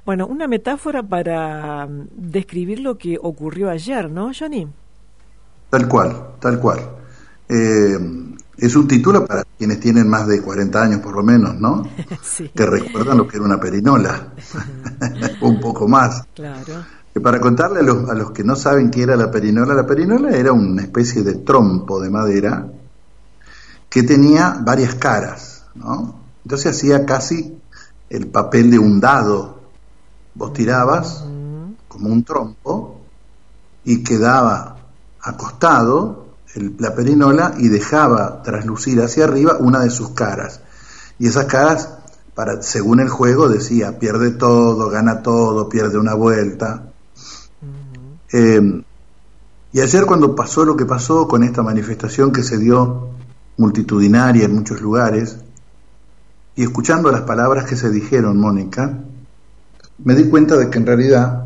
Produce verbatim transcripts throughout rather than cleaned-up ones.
Bueno, una metáfora para mm, describir lo que ocurrió ayer, ¿no, Johnny? Tal cual, tal cual. Eh, es un título para quienes tienen más de cuarenta años por lo menos, ¿no? Sí, Que recuerdan lo que era una perinola, un poco más. claro. Que para contarle a los, a los que no saben qué era la perinola, la perinola era una especie de trompo de madera que tenía varias caras, ¿no? Entonces hacía casi el papel de un dado. Vos tirabas Ujú. como un trompo y quedaba acostado el- la perinola y dejaba traslucir hacia arriba una de sus caras. Y esas caras, para, según el juego, decía pierde todo, gana todo, pierde una vuelta. Ujú. Eh, y ayer cuando pasó lo que pasó con esta manifestación que se dio multitudinaria en muchos lugares, y escuchando las palabras que se dijeron, Mónica, me di cuenta de que en realidad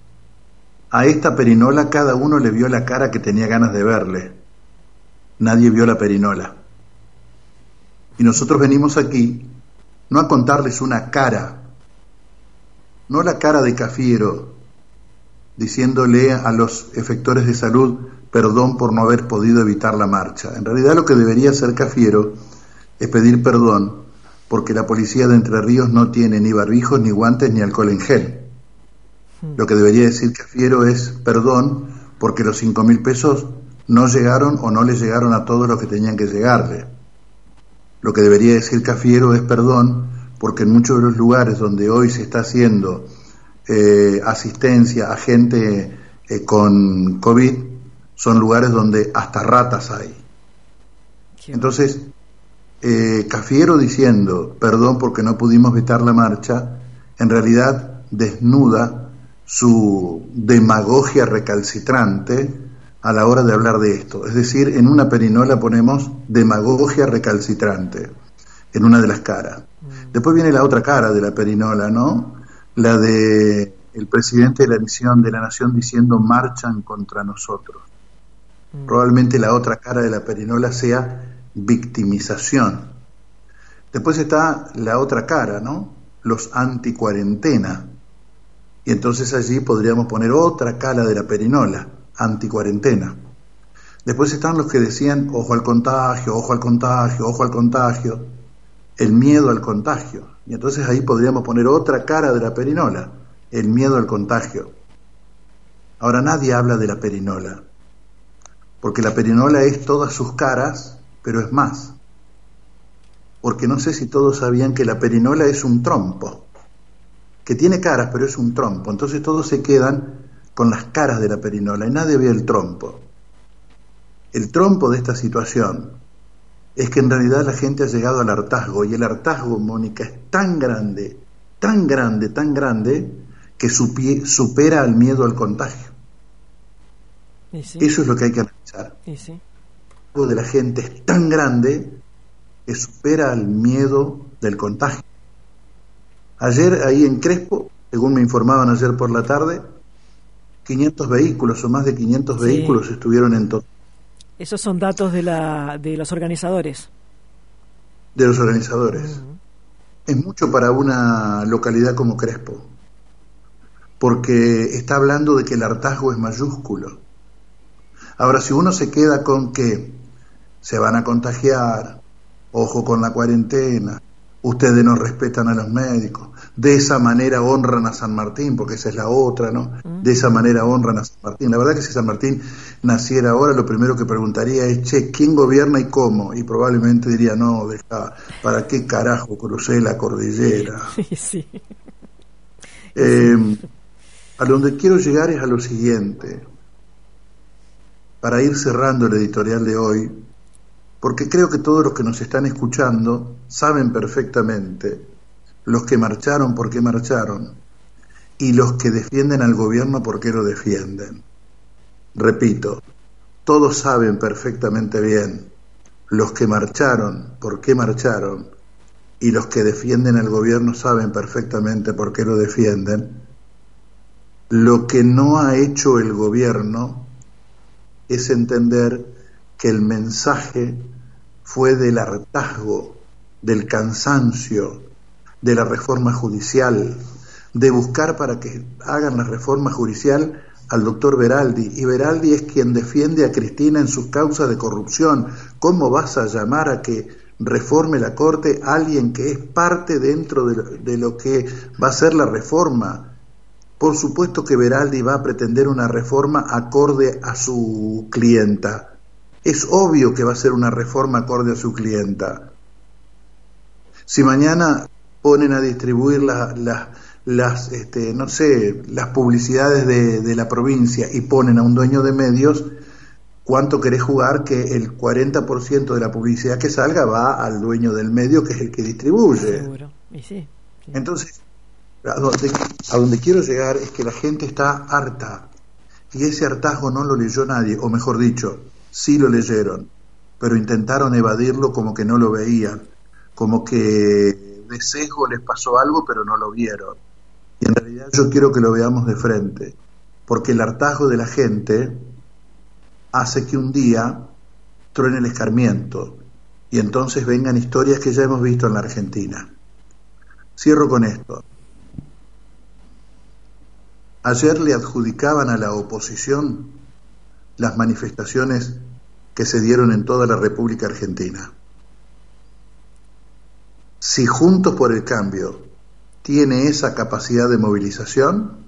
a esta perinola cada uno le vio la cara que tenía ganas de verle. Nadie vio la perinola. Y nosotros venimos aquí no a contarles una cara, no la cara de Cafiero, diciéndole a los efectores de salud perdón por no haber podido evitar la marcha. En realidad lo que debería hacer Cafiero es pedir perdón porque la policía de Entre Ríos no tiene ni barbijos, ni guantes, ni alcohol en gel. Lo que debería decir Cafiero es perdón porque los cinco mil pesos no llegaron o no le llegaron a todos los que tenían que llegarle. Lo que debería decir Cafiero es perdón porque en muchos de los lugares donde hoy se está haciendo eh, asistencia a gente eh, con COVID son lugares donde hasta ratas hay. Qué horror. Entonces, eh, Cafiero diciendo perdón porque no pudimos evitar la marcha, en realidad desnuda su demagogia recalcitrante a la hora de hablar de esto. Es decir, en una perinola ponemos demagogia recalcitrante, en una de las caras. Mm. Después viene la otra cara de la perinola, ¿no? La de el presidente de la Nación, de la Nación diciendo marchan contra nosotros. Mm. Probablemente la otra cara de la perinola sea victimización. Después está la otra cara, ¿no? Los anticuarentena. Y entonces allí podríamos poner otra cara de la perinola, anticuarentena. Después están los que decían ojo al contagio, ojo al contagio, ojo al contagio, el miedo al contagio. Y entonces ahí podríamos poner otra cara de la perinola, el miedo al contagio. Ahora nadie habla de la perinola, porque la perinola es todas sus caras, pero es más. Porque no sé si todos sabían que la perinola es un trompo, que tiene caras, pero es un trompo. Entonces todos se quedan con las caras de la perinola y nadie ve el trompo. El trompo de esta situación es que en realidad la gente ha llegado al hartazgo, y el hartazgo, Mónica, es tan grande, tan grande, tan grande, que supie- supera al miedo al contagio. Y sí, Eso es lo que hay que analizar. y sí. El hartazgo de la gente es tan grande que supera al miedo del contagio. Ayer ahí en Crespo, según me informaban ayer por la tarde, quinientos vehículos o más de quinientos Sí. vehículos estuvieron en total Esos son datos de la de los organizadores. de los organizadores. Ujú. Es mucho para una localidad como Crespo, porque está hablando de que el hartazgo es mayúsculo. Ahora, si uno se queda con que se van a contagiar, ojo con la cuarentena, ustedes no respetan a los médicos, de esa manera honran a San Martín, porque esa es la otra, ¿no? De esa manera honran a San Martín. La verdad que si San Martín naciera ahora, lo primero que preguntaría es, che, ¿quién gobierna y cómo? Y probablemente diría, no, deja, ¿para qué carajo crucé la cordillera? Sí, sí. Eh, a donde quiero llegar es a lo siguiente, para ir cerrando el editorial de hoy, porque creo que todos los que nos están escuchando saben perfectamente, los que marcharon por qué marcharon, y los que defienden al gobierno por qué lo defienden. Repito, todos saben perfectamente bien, los que marcharon por qué marcharon, y los que defienden al gobierno saben perfectamente por qué lo defienden. Lo que no ha hecho el gobierno es entender que el mensaje fue del hartazgo, del cansancio, de la reforma judicial, de buscar para que hagan la reforma judicial al doctor Veraldi, y Veraldi es quien defiende a Cristina en sus causas de corrupción. ¿Cómo vas a llamar a que reforme la Corte a alguien que es parte dentro de lo, de lo que va a ser la reforma? Por supuesto que Veraldi va a pretender una reforma acorde a su clienta. Es obvio que va a ser una reforma acorde a su clienta. Si mañana ponen a distribuir la, la, las, este, no sé, las publicidades de, de la provincia y ponen a un dueño de medios, ¿cuánto querés jugar que el cuarenta por ciento de la publicidad que salga va al dueño del medio, que es el que distribuye? Seguro. Y sí, sí. Entonces, a donde, a donde quiero llegar es que la gente está harta, y ese hartazgo no lo leyó nadie, o mejor dicho, sí lo leyeron, pero intentaron evadirlo como que no lo veían, como que de sesgo les pasó algo pero no lo vieron. Y en realidad yo quiero que lo veamos de frente, porque el hartazgo de la gente hace que un día truene el escarmiento, y entonces vengan historias que ya hemos visto en la Argentina. Cierro con esto. Ayer le adjudicaban a la oposición las manifestaciones que se dieron en toda la República Argentina. Si Juntos por el Cambio tiene esa capacidad de movilización,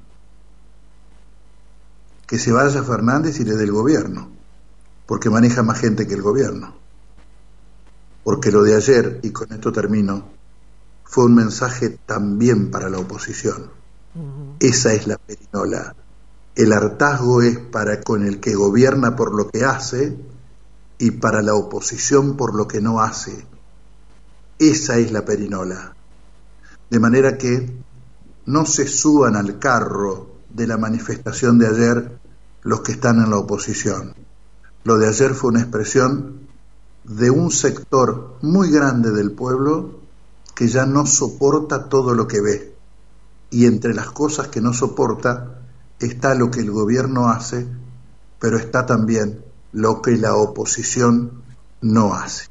que se vaya Fernández y le dé el gobierno, porque maneja más gente que el gobierno. Porque lo de ayer, y con esto termino, fue un mensaje también para la oposición. Uh-huh. Esa es la perinola. El hartazgo es para con el que gobierna por lo que hace y para la oposición por lo que no hace. Esa es la perinola. De manera que no se suban al carro de la manifestación de ayer los que están en la oposición. Lo de ayer fue una expresión de un sector muy grande del pueblo que ya no soporta todo lo que ve. Y entre las cosas que no soporta está lo que el gobierno hace, pero está también lo que la oposición no hace.